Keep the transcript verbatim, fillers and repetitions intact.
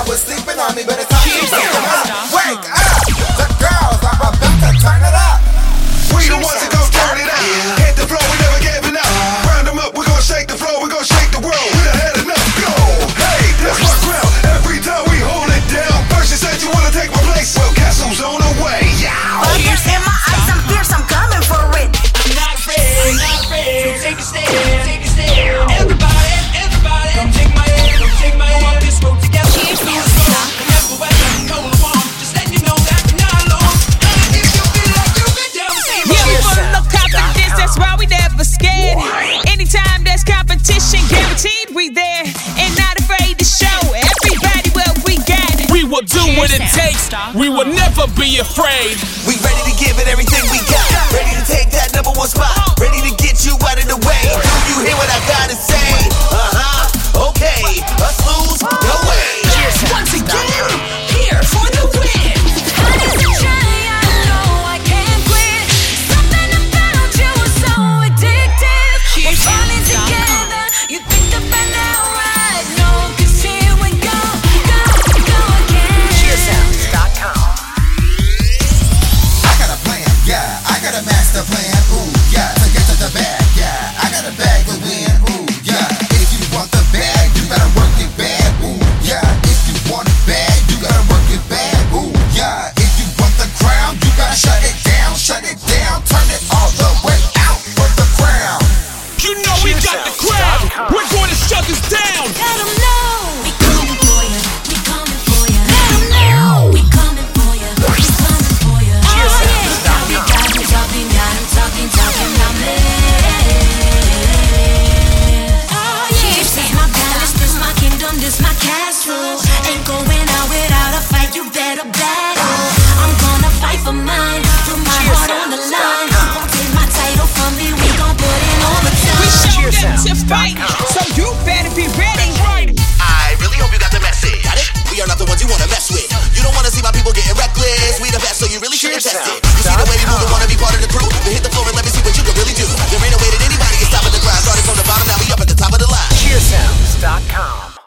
was sleeping on me, but it's time to wake up. The girls are about to turn it up. We the ones that gon' turn it up. Hit the floor, we never giving up. Round them up, we gon' shake the floor, we gon' shake the world. We done had enough, go. Hey, that's my crown. Every time we hold it down. First you said you wanna take my place, well, guess who's on the way? Fires in my eyes, I'm fierce, I'm coming for it. I'm not afraid, not afraid. So take a stand, take a stand. Everybody, everybody, come take my hand, come take my hand. Walk this road together. Never weather, cold or warm. Just let you know that we're not alone. If you feel like you've been down the same road. Yeah, we full of confidence, that's why we never scared. Anytime there's competition, guaranteed we there. And not afraid to show everybody what we got. We will do what it takes. We will never be afraid. We ready to give it everything we got. Ready to take that number one spot. Ready to get you out of the way. Do you hear what I gotta say? Uh-huh, okay. Us lose, no way. Once again, here for the win. Master plan, ooh, yeah, to get to the bag, yeah. I got a bag to win, ooh, yeah. If you want the bag, you gotta work it bad, ooh, yeah. If you want it bad, you gotta work it bad, ooh, yeah. If you want the crown, you gotta shut it down, shut it down, turn it all the way out for the crown. You know we got the crown. We're going to shut this down. Let 'em know we coming for ya, we coming for ya. Let 'em know we coming for ya, we coming for ya. Oh yeah, talking, talking, talking, got 'em talking, talking about me. Oh yeah, this is my palace, this my kingdom, this my castle. Ain't going out without a fight, you better battle. I'm gonna fight for mine, put my heart on the line. Won't take my title from me, we gon' put in overtime. We showed them to fight, so you better be ready. I really hope you got the message. Got it? We are not the ones you wanna mess with. You don't wanna see my people getting reckless. We the best, so you really shouldn't test it.